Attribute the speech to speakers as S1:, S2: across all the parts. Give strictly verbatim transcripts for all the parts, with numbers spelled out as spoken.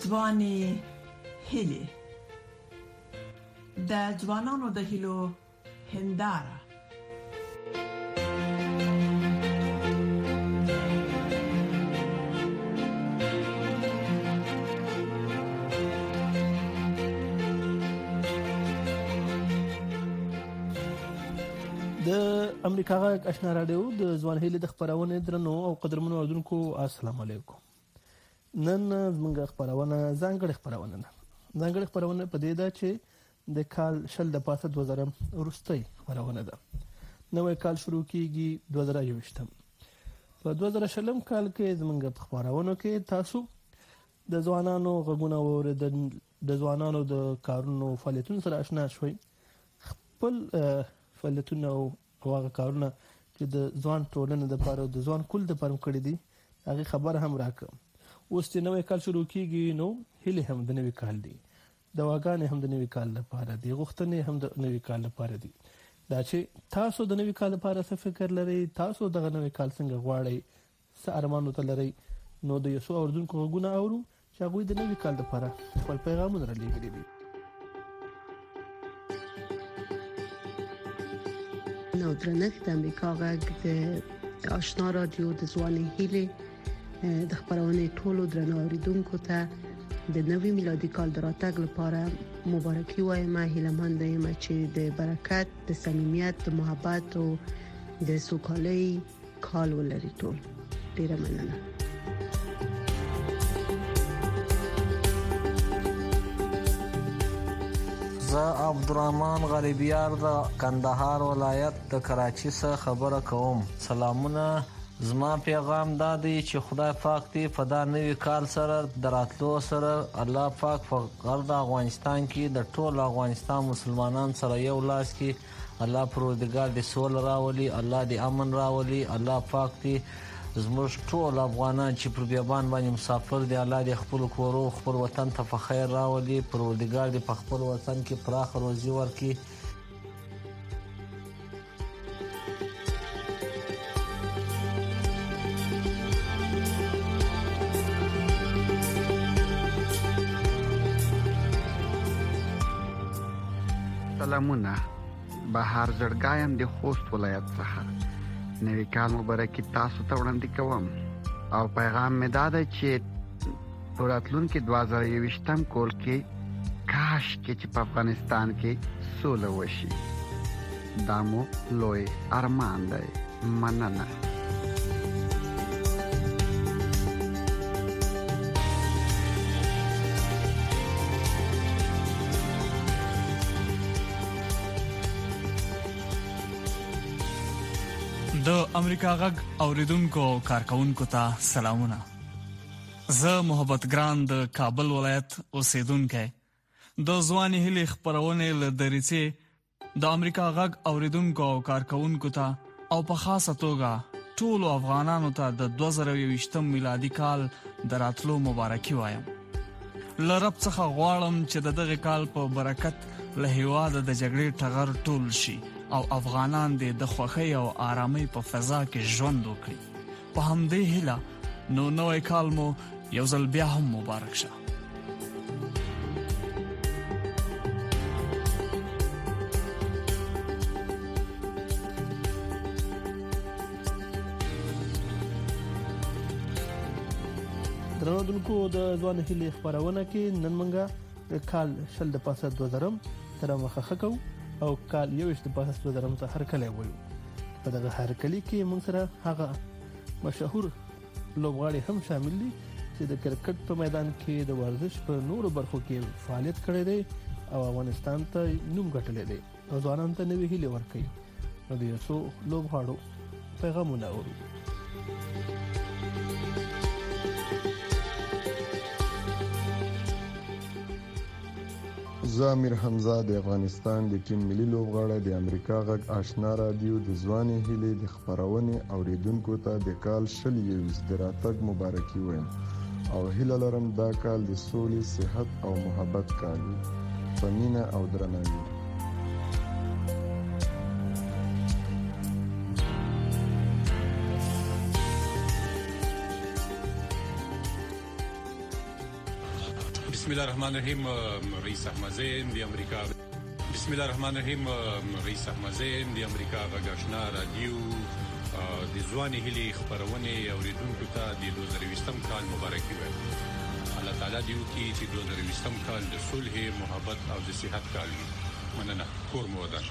S1: ځواني هیلې د ځوانانو د هیلو هنداره.
S2: د امریکا غږ آشنا رادیو د ځوان هیلې د خبرونه درنو او قدرمنو اوردونکو السلام علیکم. نن زموږ خبرونه ځانګړې خبرونه ده. ځانګړې خبرونه په دې ده چې د کال شل د پاسه دوه زره وروستۍ خبرونه ده. نوې کال شروع کیږي دوه زره یوویشتم. په دوه زره شلم کال کې زموږ خبرونه کې تاسو د ځوانانو غږونه اوریدل، د ځوانانو د کارونو فعالیتونو سره آشنا شوي. خپل فعالیتونه او هغه کارونه چې د ځوان ټولنې لپاره او د ځوان کل لپاره کړی دي هغه خبر هم راکړم. اوس چې نوې کال شروع کیږي نو هلي هم د نوې کال دی، دواګانې هم د نوې کال لپاره دي، غوښتنې هم د نوې کال لپاره دي. دا چې تاسو د نوې کال لپاره څه فکر لرئ، تاسو دغه نوې کال څنګه غواړئ، څه ارمانو ته لرئ، نو د یو څو اوردونکو غږونه اورو چې هغوی د نوې کال لپاره خپل پیغامونه رالیږلي دي.
S3: نو درنښت د امریکا غږ د آشنا رادیو د ځواني هیلې د خبرونه ټولو درنو اوریدونکو ته د نوي میلادي کال د راتګ لپاره مبارکي وایم. هیله مند یم چې د برکت، د صمیمیت، د محبت او د سوکالۍ کال ولري ټول. ډیره مننه.
S4: زه عبدالرحمن غریبیار د کندهار ولایت د کراچۍ څخه خبره کوم. سلامونه. زما پیغام دا دی چې خدای پاک دې په دا نوي کال سره دراتلو سره الله پاک په غرب افغانستان کې د ټول افغانستان مسلمانان سره یو لاس کې الله پروردګار دې سول راولي، الله دې امن راولي، الله پاک دې زموږ ټول افغانان چې پر بیابان باندې مسافر دي الله دې خپل کورو خپل وطن ته په خیر راولي، پروردګار دې په خپل وطن کې پراخ روزي ورکړي.
S5: سلامونه. بهار زړګایم د خوست ولایت څخه. نوی کال مبارکي تاسو ته وړاندې کوم او پیغام مې دا دی چې په راتلونکي دوه زره یوویشتم کال کې کاش کې چې په افغانستان کې سوله وشي. دا مو لوی ارمان دی. مننه.
S6: د امریکا غږ اوریدونکو کارکونکو ته سلامونه. زه محبت ګران د کابل ولایت اوسیدونکی د ځواني هیلې خبرونه له دریڅې د امریکا غږ اوریدونکو او کارکونکو ته او په خاصه توګه ټول افغانانو ته د دوه زره یوویشتم میلادي کال دراتلو مبارکي وایم. له رب څخه غواړم چې د دغه کال په برکت له هیواد د جګړې ټغر ټول شي او افغانان دې د خوښۍ او آرامۍ په فضا کې ژوند وکړي. په همدې هیله نو نوی کال مو یو ځل بیا هم مبارک شه.
S2: درنو دونکو د ځوان هیلې خبرونه کې نن منګه د کال شل د پاسه دوه زره تر مخه خکو او کال یوویشت د پاسه دوه زره ته هرکلی وایو. په دغه هرکلی کې موږ سره هغه مشهور لوبغاړي هم شامل دي چې د کرکټ په میدان کې د ورزش په نورو برخو کې فعالیت کړی دی او افغانستان ته نوم ګټلی دی او ځوانانو ته نوې هیلې ورکوي. نو د یو څو لوبغاړو پیغامونه اورو.
S7: زه امیر حمزه د افغانستان د ټیم ملي لوبغاړی د امریکا غږ آشنا رادیو د ځواني هیلې د خبرونې اوریدونکو ته د کال شل یوویشت د راتګ مبارکي وایم او هیله لرم دا کال د سولې، صحت او محبت کال وي په مینه او درناوي.
S8: بسم الله الرحمن الرحیم. رئیس احمد زین دی امریکا بسم الله الرحمن الرحیم. رئیس احمد زین دی امریکا غږ آشنا رادیو د ځواني هلي خبرونه اوریدونکو ته د دوه زره بیستم کال مبارکي وایم. الله تعالی دې وکړي چې دوه زره بیستم کال د صلح، محبت او د صحت کال وي. مننه. کور مو ودان.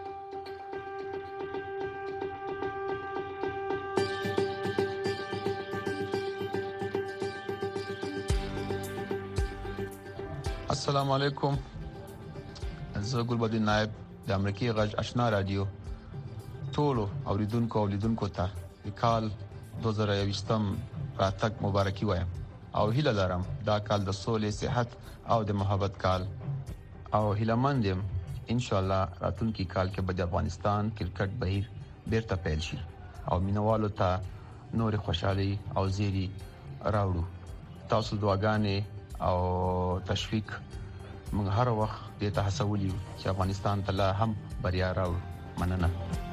S9: السلام علیکم. زه ګلبدین نائب د امریکای غږ آشنا رادیو ټولو اوریدونکو او لیدونکو ته د کال دوه زره بیستم راتګ مبارکي وایم او هیله لرم دا کال د سولې، صحت او د محبت کال او هیله مند یم ان شاء الله راتلونکي کال کې به د افغانستان کرکټ بهیر بیرته پیل شي او مینوالو ته نور خوشحالي او زیری راوړو. تاسو دعاګانې او تشویق موږ هر وخت دې ته هڅولي چې افغانستان ته لا هم بریا راوړو. مننه.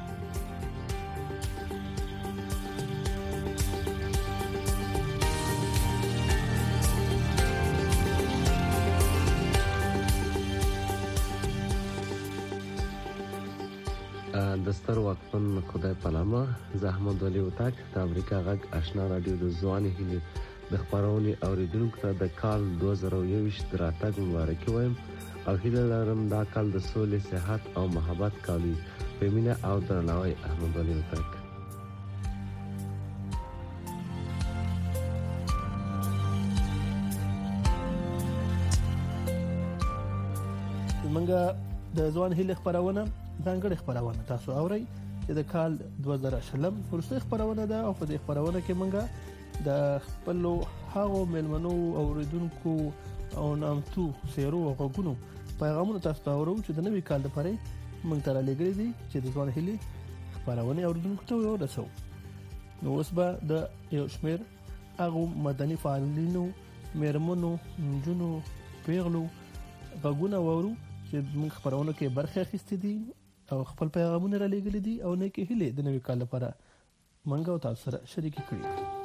S10: دستر وقفن خدای پنامه. زه احمد ولی وتاک د امریکا غږ آشنا رادیو د ځواني هلي د خبرونې اوریدونکو ته د کال دوه زره یوویشت راتګ مبارکي وایم او هیله لرم دا کال د سولې، صحت او محبت کال وي. په مینه او درناوي، احمد ولی وتاک.
S2: منګه د ځوان هلي خبرونه ځانګړي خبرونه تاسو اورئ چې د کال دوه زره شلم ورسته خبرونه ده او په دې خبرونه کې منګه د خپل هغو ملمنو اوریدونکو او نامتو سیرو او غوګونو پیغامونه تاسو ته اورو چې د نوي کال لپاره موږ ته لګري دي چې د ځوان هلي خبرونه اوریدونکو ته ورسو. نو اوس به د یو شمېر هغو مدني فعالینو، میرمنو، نجونو، پیغلو غوګونه وورو چې موږ خبرونه کې برخه اخیستې دي او خپل پیغامونه را لګلې دي او نه کې هلي د نوي کال لپاره موږ او تاسو سره شریک کړي.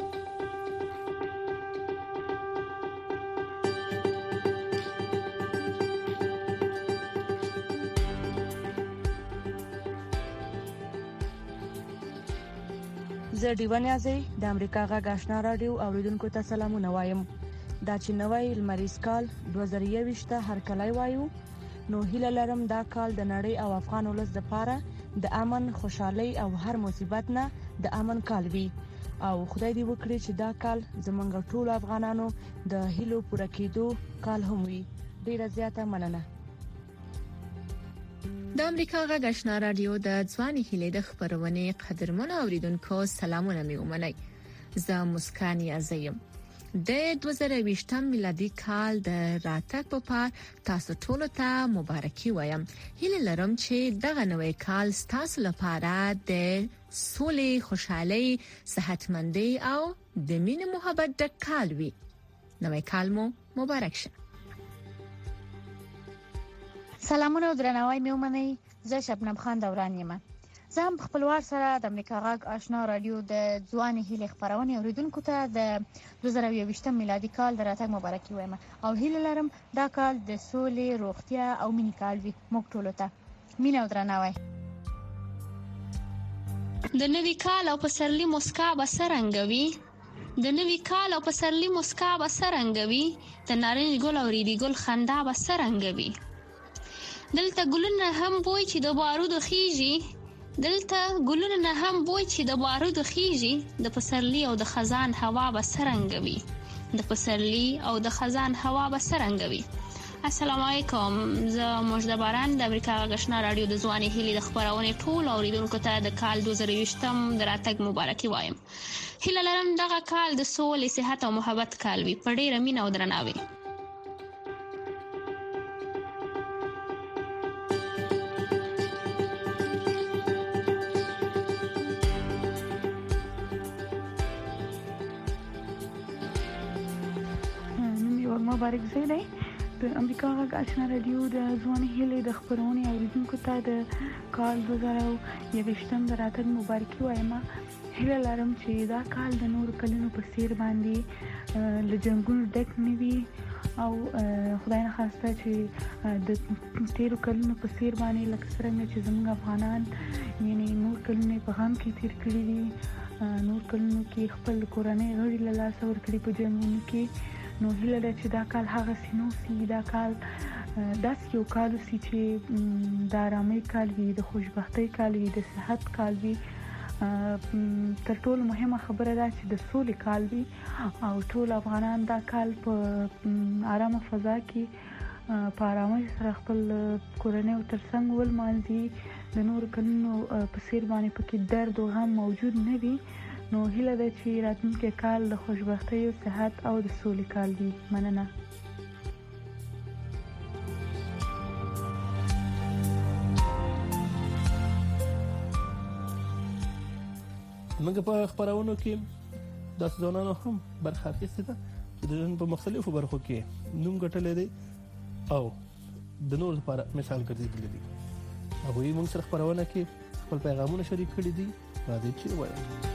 S11: زه دیوان یازی د امریکا غږ آشنا رادیو اوریدونکو ته سلامونه وایم. دا چې نوی لمریز کال دوه زره یوویشت هر کله وایو، نو هیله لرم دا کال د نړۍ او افغان ولس لپاره د امن، خوشحالي او هر مصیبت نه د امن کال وي او خدای دې وکړي چې دا کال زمونږ ټول افغانانو د هیلو پوره کېدو کال هم وي. ډیره زیاته مننه.
S12: د امریکا غږ آشنا رادیو د ځواني هلي د خبرونې قدرمنو اوریدونکو سلامونه مې ومنئ. زه مسکان یازم. د دوه زره بیستم میلادي کال د راتګ په پار تاسو ټول ته مبارکي وایم. هیله لرم چې دغه نوې کال تاسو لپاره د سولې، خوشحالي، صحتمندۍ او د مینې محبت د کال وي. نوې کال مو مبارک شه.
S13: سلامونه او درناوی مې ومنئ. زه شبنم خان دوران یم. زه هم خپلوار سره د امریکا غږ آشنا رادیو د ځواني هلي خبرونه اوریدونکو ته د دوه زره یوویشتم میلادي کال د راتګ مبارکي وایم او هیله لرم دا کال د سولې، روغتیا او مینې کال وي. موږ ټول ته مینه او درناوی.
S14: د نوي کال او پسرلي مسکا به څرنګه وي؟ د نوي کال او پسرلي مسکا به څرنګه وي؟ د نارنج ګل او ریډي ګل خندا به څرنګه وي؟ دلته ګلونه هم بوی چې د بارودو خيږي، دلته ګلونه نه هم بوی چې د بارودو خيږي. د پسرلي او د خزان هوا به څرنګه وي؟ د پسرلي او د خزان هوا به څرنګه وي؟ السلام علیکم. زه مجده باران د امریکا غږ آشنا رادیو د ځواني هلي د خبرونې ټول اوریدونکو ته د کال دوه زره یوویشتم د راتګ مبارکي وایم. هیله لرم دغه کال د سولې، صحت او محبت کال وي. په ډیره مینه او درناوي.
S15: مبارک زه دی د امریکا غږ آشنا رادیو د ځواني هلي د خبرونې اوریدونکو ته د کال دوه زره یوویشتم د راتګ مبارکي وایم. هیله لرم چې دا کال د نورو کلونو په څیر باندې له جنګونو ډک نه وي او خدای نه خواسته چې د تیرو کلونو په څیر باندې لکه څنګه چې زموږ افغانان یعنی نور کلونه په غم کې تیر کړي دي، نور کلونو کې خپل کورنۍ غړي له لاسه ورکړي په جنګونو کې، نو هیله ده چې دا کال هغه سينو سي، دا کال داسې یو کال وسي چې د آرامۍ کال وي، د خوشبختۍ کال وي، د صحت کال وي. تر ټولو مهمه خبره ده چې د سولې کال وي او ټول افغانان دا کال په آرامه فضا کې په آرامۍ سره خپل کورنۍ ترڅنګ ولمانځي، د نور کلونو په څیر باندې پکې درد او غم موجود نه وي. نو هیله ده چې راتلونکی کال د خوشبختۍ او صحت او د سولې کال وي. مننه.
S2: موږ په خبرونو کې د ځوانانو هم برخه اخیستې ده چې د ژوند په مختلفو برخو کې نوم ګټلې دي او د نور لپاره مثال ګرځېدلې دي. هغوی موږ سره خبرونه کې خپل پیغامونه شریک کړي دي. راځي چې وایو.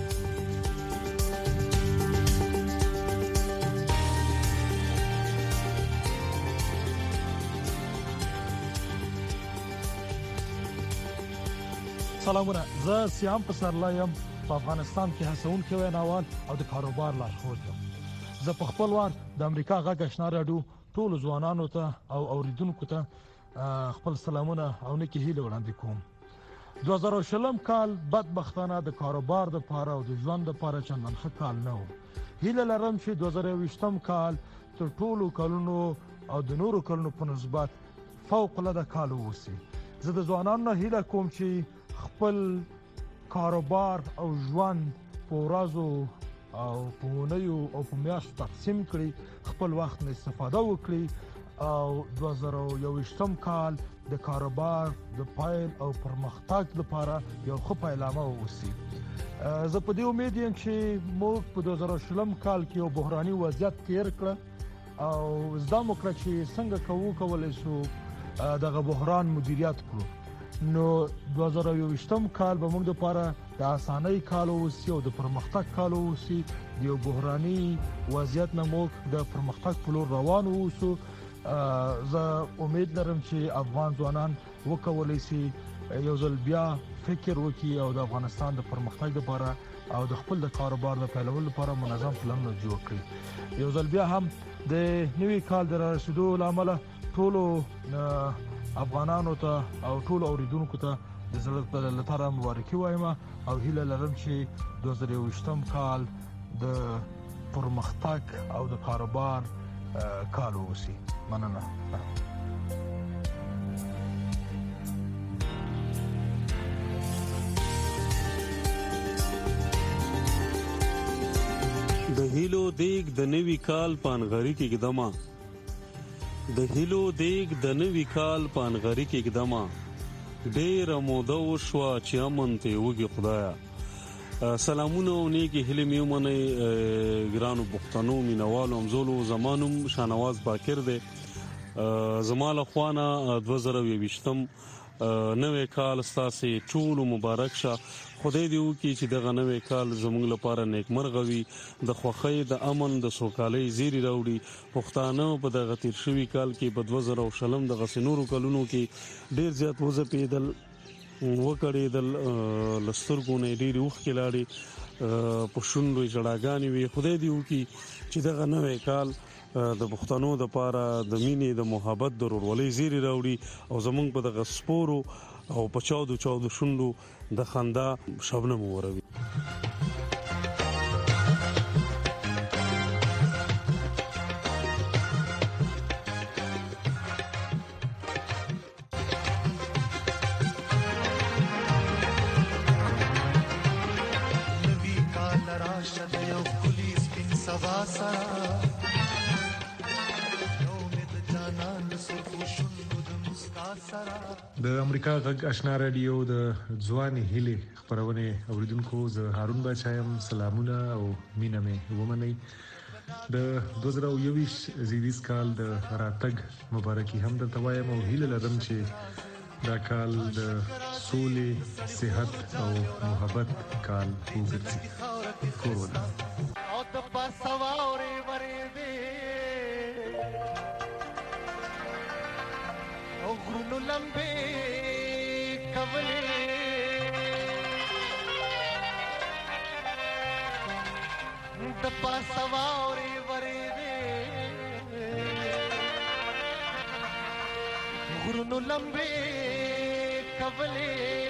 S16: سلامونه، زه سیام پسرلا یم. په افغانستان کې هڅونکي ویناوال او د کاروبار لارښود یم. زه په خپل وار د امریکا غږ آشنا راډیو ټول ځوانانو ته او اوریدونکو ته خپل سلامونه او نیکی هیله وړاندې کوم. دوه زره شلم کال بدبختانه د کاروبار د پاره او د ژوند د پاره چندان ښه کال نه و. هیله لرم چې دوه زره یوویشتم کال تر ټولو کلونو او د نورو کلونو په نسبت فوق العاده کال ووسی. زه د ځوانانو هیله کوم چې خپل کاروبار او ژوند په ورځو او په اونیو او په میاشتو تقسیم کړي، خپل وخت نه استفاده وکړي او دوه زره یوویشتم کال د کاروبار د پایل او پرمختګ لپاره یو ښه پیلامه ووسی. زه په دې امید یم چې موږ په دوه زره شلم کال کې یو بحراني وضعیت تیر کړ او زده مو کړ چې څنګه کوو کولای شو دغه بحران مدیریت کړو. نو دوه زره یوویشتم کال به موږ لپاره د اسانۍ کال ووسی او د پرمختګ کال ووسی. د یو بحراني وضعیت نه موږ د پرمختګ په لور روان ووسو. زه امید لرم چې افغان ځوانان وکولای شي یو ځل بیا فکر وکړي او د افغانستان د پرمختګ لپاره او د خپل د کاروبار د پیلولو لپاره منظم پلان جوړ کړي. یو ځل بیا هم د نوي کال د رسیدو لامل ټولو افغانانو ته او ټول اوریدونکو ته د زړه له تاره مبارکي وایم او هیله لرم چې دوه زره یوویشتم کال د پرمختګ او د کاروبار کال ووسی. مننه.
S17: د هیلو دیګ د نوي کال پانغری کې قدمه د هیلو دیګ د نوي کال پانغری کې قدمه ډېر موده وشو چې امن ته وګي خدایا. سلامونه او نیکی هیله میومنه ګرانو پښتنو مینوالو امزولو زمانم شانواز باکر دی. زماله خوانه دوه زره یوویشتم نوې کال ستاسو ټول مبارک شه. خدای دې وکړي چې دغه نوې کال زموږ لپاره نیکمرغه وي، د خوښۍ د امن د سوکالۍ زیری راوړي. پښتانه په دغه تیر شوي کال کې په دوه زره شلم دغه سنورو کلونو کې ډیر زیات وځپېدل وکړېدل، لسترګو نه ډېرې اوښکې لاړې، په شونډو یې ژړاګانې وي. خدای دې وکړي چې دغه نوې کال د پښتنو د پاره د مینې د محبت د ورولۍ زیری راوړي او زمونږ په دغه سپورو او په چاودو چاودو شونډو د خندا شبنم وروي.
S18: د امریکا غږ آشنا رادیو د ځواني هلي خبرونه اوریدونکو زه هارون بچایم. سلامونه او مینه مې ومنئ. د دوه زره یوویشت زیږدیز کال د راتګ مبارکي هم درته وایم او هیله لرم چې دا کال د سولې، صحت او محبت کال وګرځي. کور ودان.
S19: لمبه کولې د پاسواوري ورې دې غرونو لمبه کولې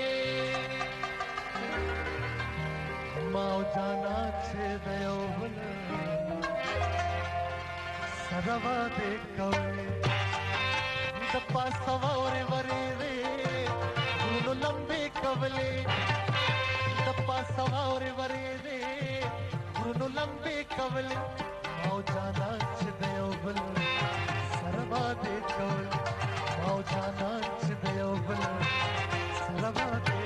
S19: ماو جانا چې دیو بل سروا دې کولې د پاسواوري ورې دې غرونو لمبه کولې د پاسواوري ورې دې غرونو لمبه کولې ماو جانا چې دیو بل سروا دې کولې ماو جانا چې دیو بل سروا دې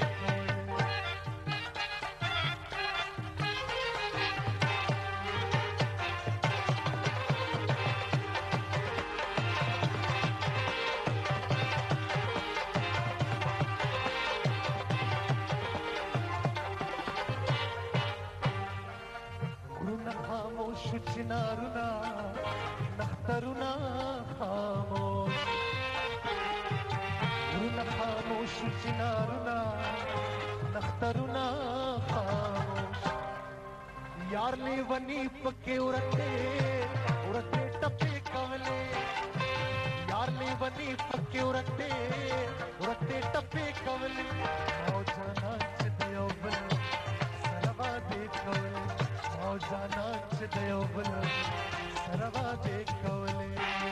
S19: چنارنا نخترنا خاموش رونا خاموش چنارنا نخترنا خاموش یار لیونی پکے ورتے ورتے ٹپے کولے یار لیونی پکے ورتے ورتے ٹپے کولے او جانا چدیو بل سروا دے کولے او جانا چدیو بل سروا دے کولے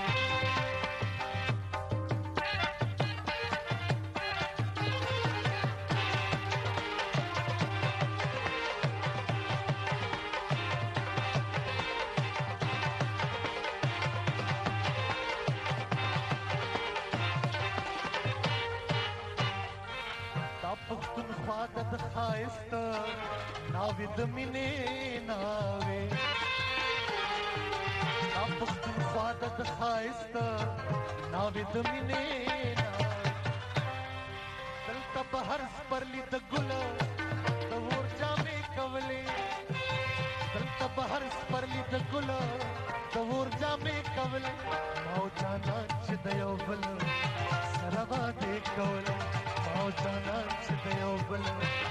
S19: د خایست ناوې د مینې ناوې دا پښتونخوا د خایست ناوې د مینې ناوې دلته په هر سپرلي د ګله د اور جامې کولې دلته په هر سپرلي د ګله د اور جامې کولې او جانا چې د یو بل سره واده کولې او جانا چې د یو بل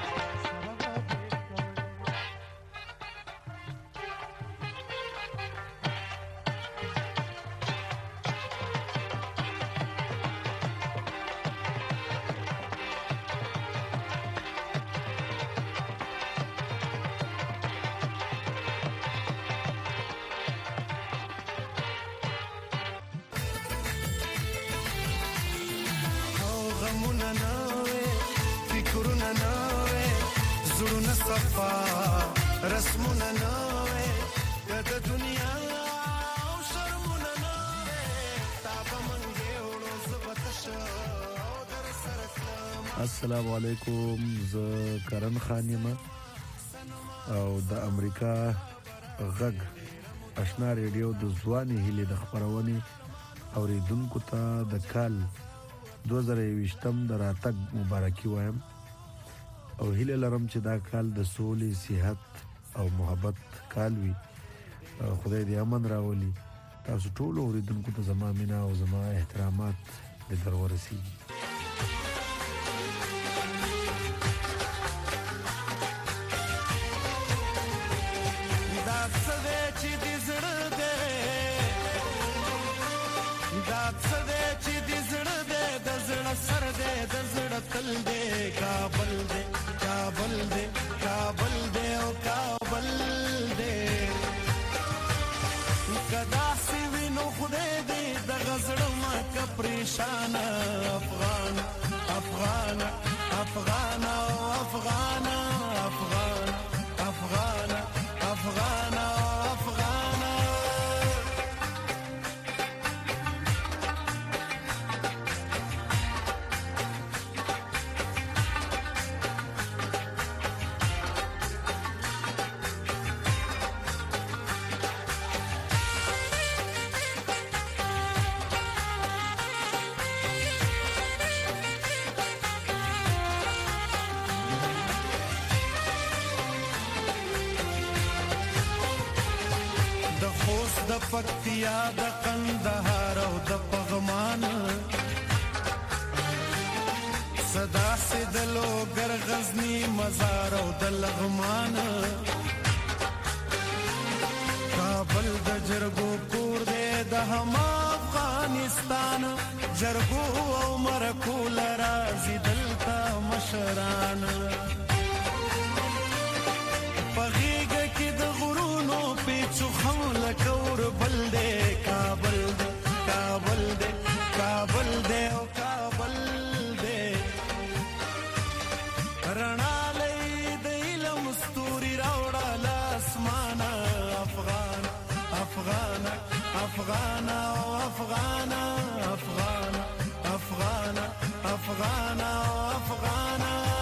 S19: رسمنا نوې د دنیا او شرمنا نوې تاب منګه وړو زبتشه او در سره سلام.
S20: السلام علیکم، زه کرن خان یم او د امریکا غږ آشنا ریډیو د ځواني هلي د خبرونې اوریدونکو ته د کال دوه زره یوویشتم د راتګ مبارکي وایم او هیله لرم چې دا کال د سولې، صحت او محبت کال وي. خدای دې امن راولي. تاسو ټول اوریدونکو ته زما مینا او زما احترامات د درورسیږي.
S19: دا څه چې دې زړه دې دا څه چې دې زړه دې د زړه سر دې د زړه تل دې کابل دې کابل دې کابل دې او کابل دې کدا سی وینو خدای دې د غزړ ما کا پریشان افغان افغان افغان او افغان افغان افغان افغان افغان د پکتیا د قندهار او د پغمان
S21: زدا سیدلو گر غزنی مزار او د لغمان کابل د جرګو کور دې د هم افغانستان جرګو او مرکو لرازي دلته مشران پغیګ کې د غرونو پیچو خول کور بل دې کابل دې کابل دې کابل دې او کابل دې رڼا لې د علم ستوري راوړه لاسمان افغان افغان افغان او افغان افغان افغان افغان او افغان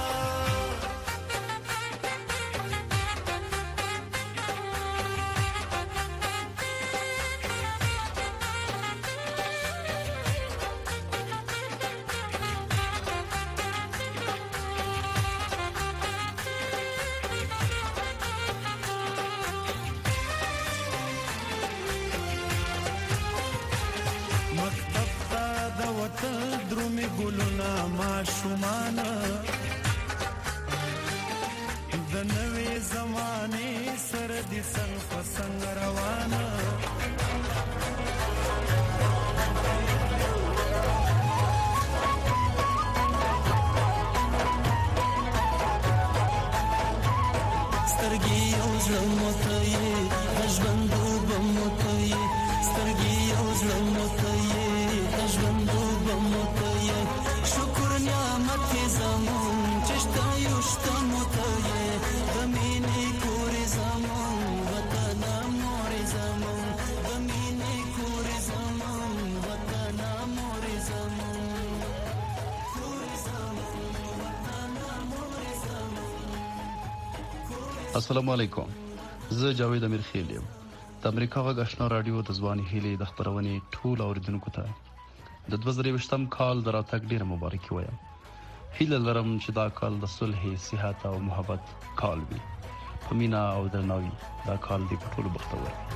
S21: درومي ګلونه ماشومانه د نوې زمانه سره د څنګ په څنګ روانه سترګې او زړه مته یې د ژوندو مته یې سترګې او زړه مته یې د ژوندو مته یې شکر نعمت زمون چشتا یشتا مته یې د مینې کور زمون وطن مور زمون د مینې کور زمون وطن مور زمون کور زمون وطن مور زمون.
S22: السلام علیکم، زه جاوید امیر خیل یم. د امریکا غږ آشنا رادیو د ځواني هیلې د خبرونې ټول اوریدونکو ته د دوه زره یوویشتم کال د راتګ ډیره مبارکي وایم. هیله لرم چې دا کال د صلح، صحت او محبت کال وي. په مینا او درناوي دا کال دې په ټولو بختور وي.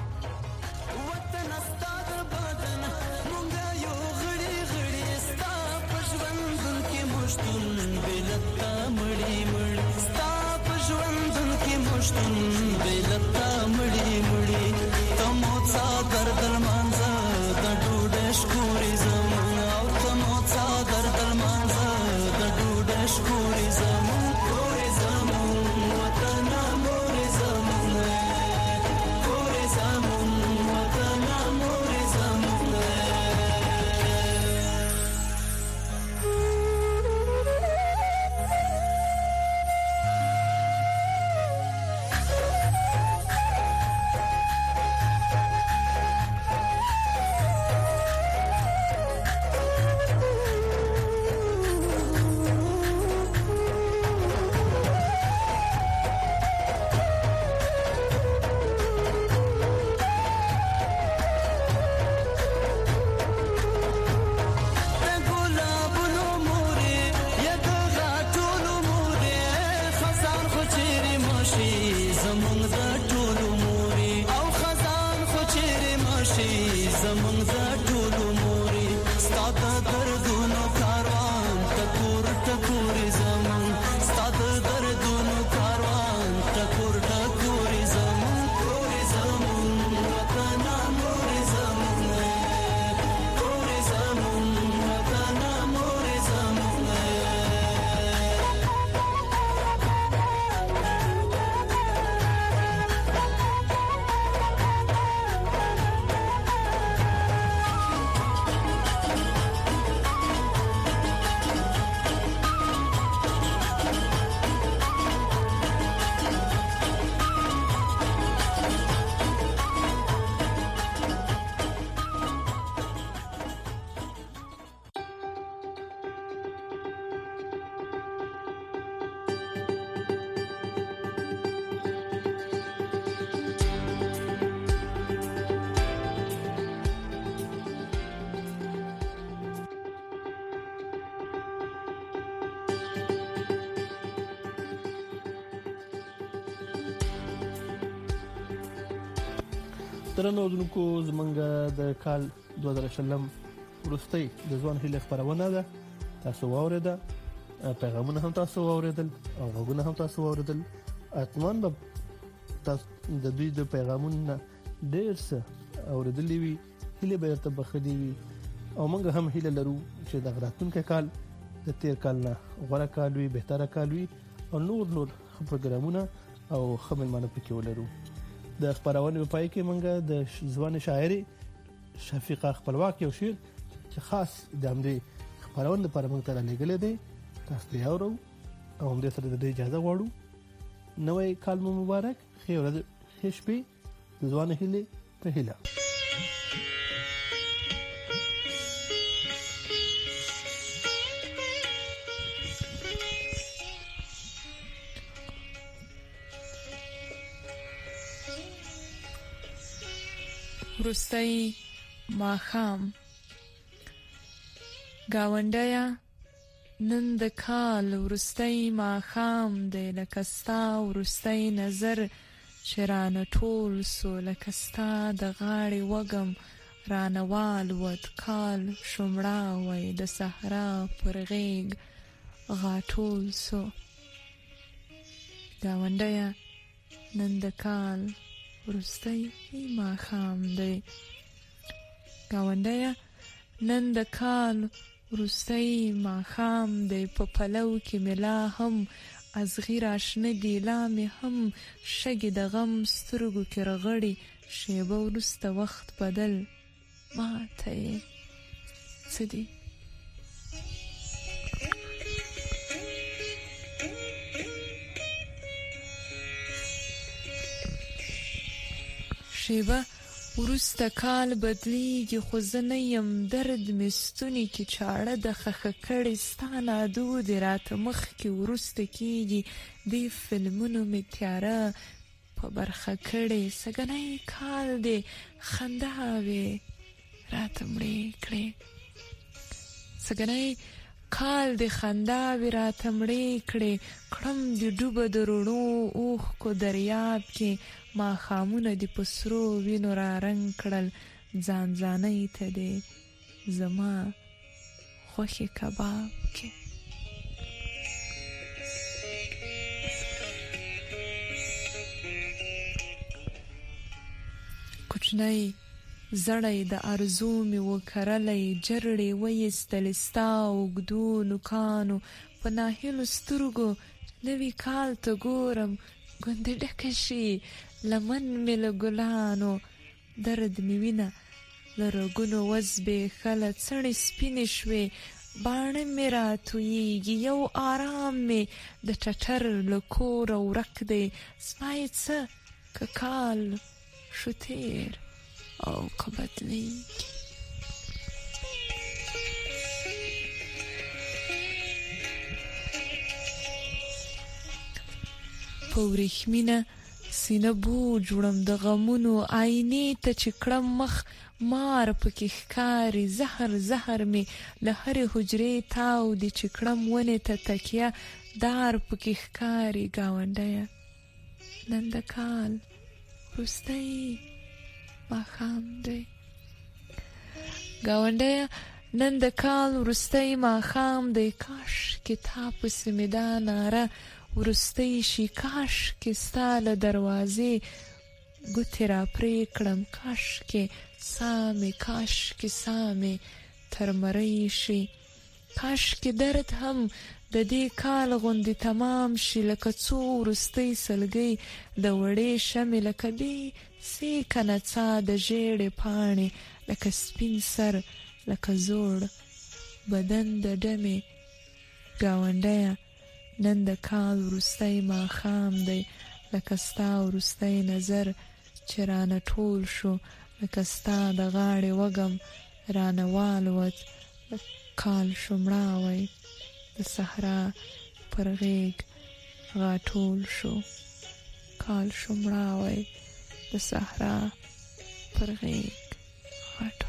S2: درنو اوردونکو زمونږ د کال دوه زره شلم وروستۍ د ځوان هیلې خپرونه ده. تاسو واورېده پیغامونه هم تاسو واوریدل او غوونه هم تاسو واوریدل. اتمن به تاسو د دوی د پیغامونو ډیر څه اوریدلې وي، هله به ته بخدي وي او موږ هم هله لرو چې د غراتونکو کال د تیر کال نه غوړه کال وي، بهتره کال وي او نور نور پروګرامونه او خمنمانه پکې ولرو. د خبرونه په پای کې موږ د ځوان شاعري شفیقه خپلواک یو شعر چې خاص د همدې خبرونه لپاره موږ ته لګلې دي، تاسو ته اورو او هم دې سره د اجازه غواړو. نوې کال مو مبارک، خیر ورځ، ښه شپه، د ځوان هلي په هیله.
S1: وروستی ماښام ګاونډیه، نن د کال وروستی ماښام دی، لکه ستا وروستی نظر چې رانه ټول سو، لکه ستا د غاړې وږم رانه والوت، کال شمړاوی د صحرا پر غیږ غاټول سو. ګاونډیه، نن د کال وروستی ماښام دی. ګاونډیه، نن د کال وروستی ماښام دی، په پلو کې ملا هم ازغی راشنه دی، لا مې هم شګې د غم سترګو کې رغړي، شیبه وروسته وخت بدل ما ته یې څه دي؟ شیبه وروسته کال بدلیږي، خو زه نه یم، درد مې ستوني کې چاړه د خخه کړې، ستا نادو دې راته مخکې وروسته کېږي، دې فلمونو مې تیاره په برخه کړې، سږنی کال دې خنداوې راته مړې کړې، سږنی کال دې خنداوې راته مړې کړې، کړم دې ډوبه د رڼو اوښکو دریاب کې، ماښامونه دې په سرو وینو را رنګ کړل، ځان ځانۍ ته دې زما خوښې کباب کې. کوچنی زړی د ارزو مې وکرلی، جرړې ویستلې ستا اوږدو نوکانو، په ناهیلو سترګو نوي کال ته ګورم، ګوندې ډکه شي لمن مې له ګلانو، درد مې وینه له رګونو وزبېښله، څڼې سپینې شوې، باڼه مې راتویېږي، یو آرام مې د ټټر له کوره ورک دی، زما یې څه که کال شو تېر او که بدلیږي. په وریښمینه سینه بوج وړم د غمونو، آینې ته چې کړم مخ مار پکې ښکاري، زهر زهر مې له هرې حجرې تاو دي، چې کړم ونې ته تکیه دار پکې ښکاري. ګاونډیه، نن د کال وروستی ماښام دی. ګاونډیه، نن د کال وروستی ماښام دی، کاش کې تا پسې مې دا ناره وروستی شي، کاش کې ستا له دروازې ګوتې را پرې کړم، کاش کې سامې کاش کې سامې تر مرۍ شي، کاش کې درد هم د دې کال غوندې تمام شي، لکه څو وروستی سلګۍ د وړې شمې، لکه دې سیکه نڅا د ژیړې پاڼې، لکه سپین سر، لکه زوړ بدن د ډمې. ګاونډیه، نن د کال وروستی ماښام دی، لکه ستا وروستی نظر چې رانه ټول شو، لکه ستا د غاړې وږم رانه والوت، کال شمړاوی د صحرا پر غیږ غاټول شو، کال شمړاوی د صحرا پر غیږ غاټول.